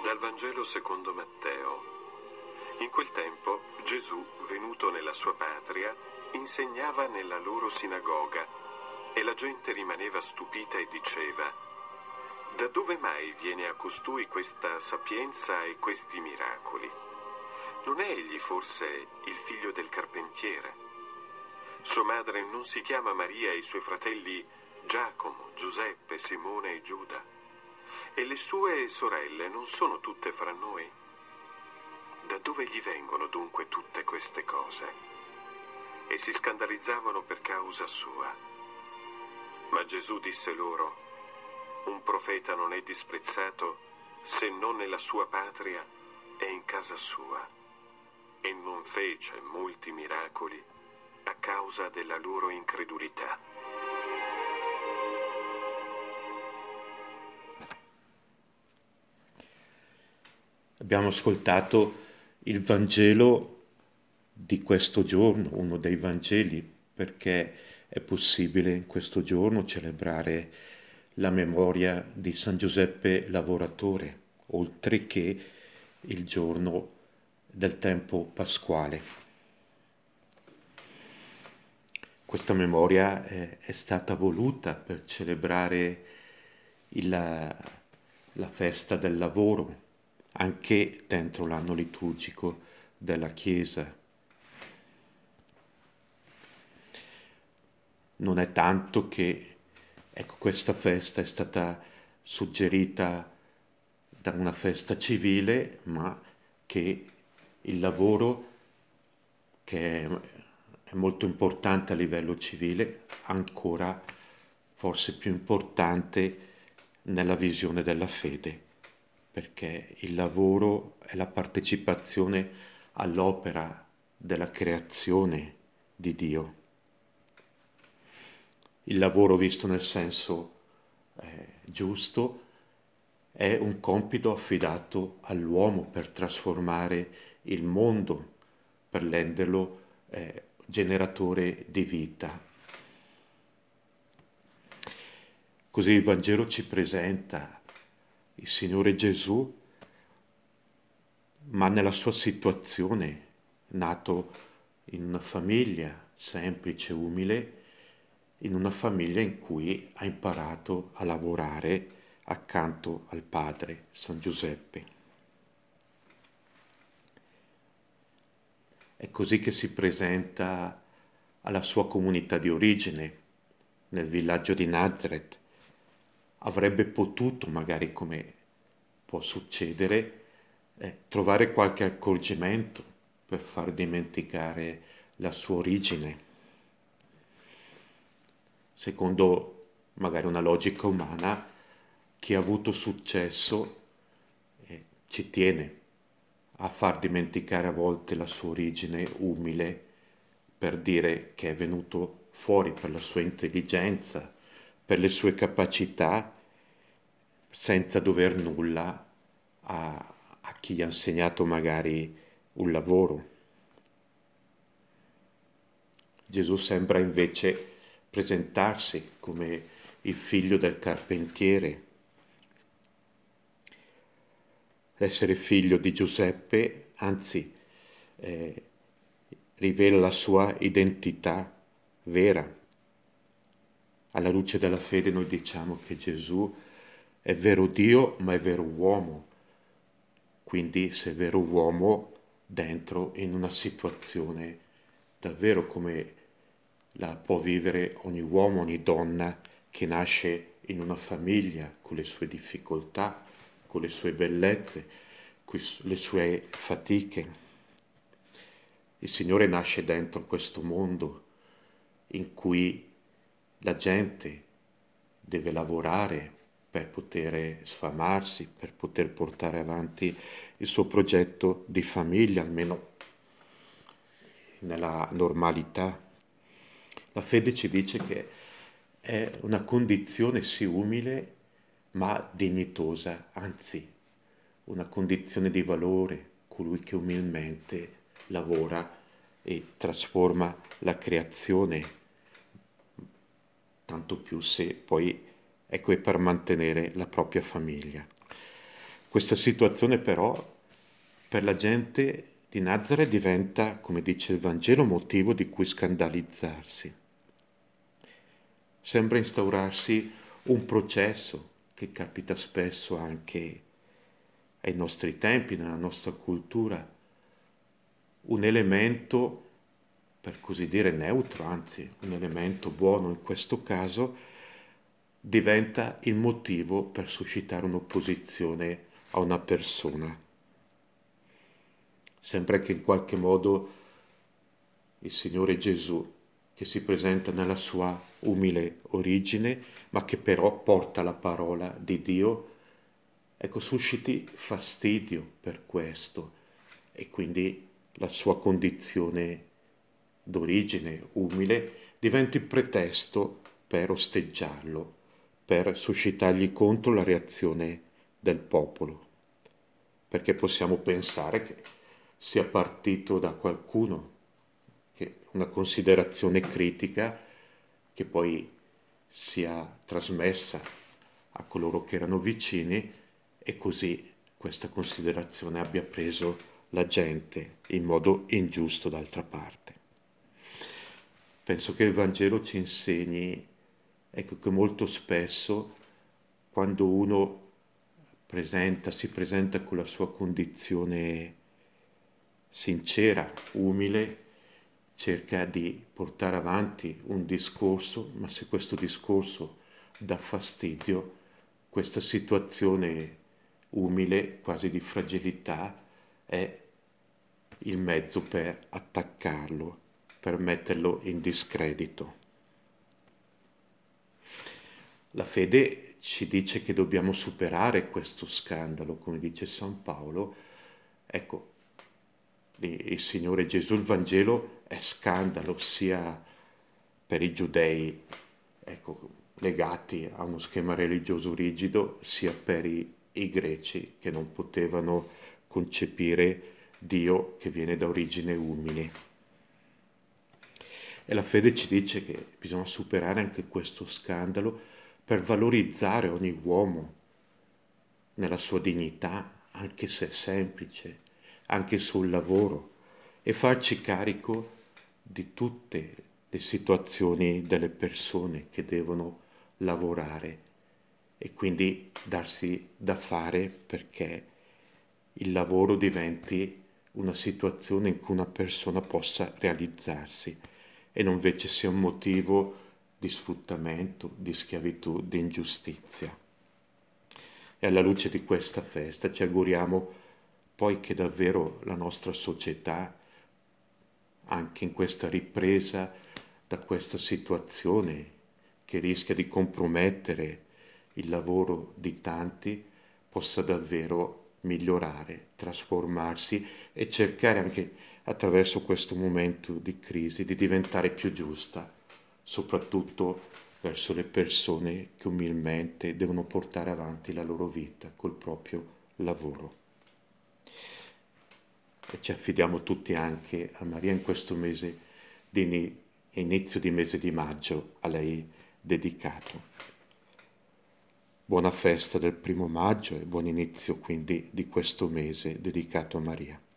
Dal Vangelo secondo Matteo. In quel tempo Gesù, venuto nella sua patria, insegnava nella loro sinagoga e la gente rimaneva stupita e diceva: da dove mai viene a costui questa sapienza e questi miracoli? Non è egli forse il figlio del carpentiere? Sua madre non si chiama Maria e i suoi fratelli Giacomo, Giuseppe, Simone e Giuda? E le sue sorelle non sono tutte fra noi? Da dove gli vengono dunque tutte queste cose? E si scandalizzavano per causa sua. Ma Gesù disse loro: un profeta non è disprezzato se non nella sua patria e in casa sua. E non fece molti miracoli a causa della loro incredulità. Abbiamo ascoltato il Vangelo di questo giorno, uno dei Vangeli, perché è possibile in questo giorno celebrare la memoria di San Giuseppe Lavoratore, oltre che il giorno del tempo pasquale. Questa memoria è stata voluta per celebrare la festa del lavoro, anche dentro l'anno liturgico della Chiesa. Non è tanto che, questa festa è stata suggerita da una festa civile, ma che il lavoro, che è molto importante a livello civile, ancora forse più importante nella visione della fede, perché il lavoro è la partecipazione all'opera della creazione di Dio. Il lavoro, visto nel senso giusto, è un compito affidato all'uomo per trasformare il mondo, per renderlo generatore di vita. Così il Vangelo ci presenta il Signore Gesù, ma nella sua situazione, nato in una famiglia semplice, umile, in una famiglia in cui ha imparato a lavorare accanto al padre, San Giuseppe. È così che si presenta alla sua comunità di origine, nel villaggio di Nazareth. Avrebbe potuto, magari come può succedere, trovare qualche accorgimento per far dimenticare la sua origine. Secondo magari una logica umana, chi ha avuto successo ci tiene a far dimenticare a volte la sua origine umile, per dire che è venuto fuori per la sua intelligenza, per le sue capacità, senza dover nulla a chi gli ha insegnato magari un lavoro. Gesù sembra invece presentarsi come il figlio del carpentiere. L'essere figlio di Giuseppe, anzi, rivela la sua identità vera. Alla luce della fede noi diciamo che Gesù è vero Dio, ma è vero uomo. Quindi se è vero uomo, dentro in una situazione davvero come la può vivere ogni uomo, ogni donna che nasce in una famiglia con le sue difficoltà, con le sue bellezze, con le sue fatiche. Il Signore nasce dentro questo mondo in cui la gente deve lavorare per poter sfamarsi, per poter portare avanti il suo progetto di famiglia, almeno nella normalità. La fede ci dice che è una condizione sì umile, ma dignitosa, anzi, una condizione di valore, colui che umilmente lavora e trasforma la creazione, tanto più se poi è per mantenere la propria famiglia. Questa situazione però per la gente di Nazareth diventa, come dice il Vangelo, motivo di cui scandalizzarsi. Sembra instaurarsi un processo che capita spesso anche ai nostri tempi, nella nostra cultura, un elemento, per così dire, neutro, anzi un elemento buono in questo caso, diventa il motivo per suscitare un'opposizione a una persona. Sembra che in qualche modo il Signore Gesù, che si presenta nella sua umile origine, ma che però porta la parola di Dio, ecco, susciti fastidio per questo e quindi la sua condizione d'origine umile diventa il pretesto per osteggiarlo, per suscitargli contro la reazione del popolo. Perché possiamo pensare che sia partito da qualcuno, che una considerazione critica che poi sia trasmessa a coloro che erano vicini e così questa considerazione abbia preso la gente in modo ingiusto d'altra parte. Penso che il Vangelo ci insegni, ecco, che molto spesso quando uno si presenta con la sua condizione sincera, umile, cerca di portare avanti un discorso, ma se questo discorso dà fastidio, questa situazione umile, quasi di fragilità, è il mezzo per attaccarlo, per metterlo in discredito. La fede ci dice che dobbiamo superare questo scandalo, come dice San Paolo. Ecco, il Signore Gesù, il Vangelo è scandalo sia per i giudei, ecco, legati a uno schema religioso rigido, sia per i greci che non potevano concepire Dio che viene da origini umili. E la fede ci dice che bisogna superare anche questo scandalo per valorizzare ogni uomo nella sua dignità, anche se è semplice, anche sul lavoro, e farci carico di tutte le situazioni delle persone che devono lavorare e quindi darsi da fare perché il lavoro diventi una situazione in cui una persona possa realizzarsi e non invece sia un motivo di sfruttamento, di schiavitù, di ingiustizia. E alla luce di questa festa ci auguriamo poi che davvero la nostra società, anche in questa ripresa da questa situazione che rischia di compromettere il lavoro di tanti, possa davvero migliorare, trasformarsi e cercare anche attraverso questo momento di crisi di diventare più giusta, soprattutto verso le persone che umilmente devono portare avanti la loro vita col proprio lavoro. E ci affidiamo tutti anche a Maria in questo mese di inizio di mese di maggio a lei dedicato. Buona festa del 1° maggio e buon inizio quindi di questo mese dedicato a Maria.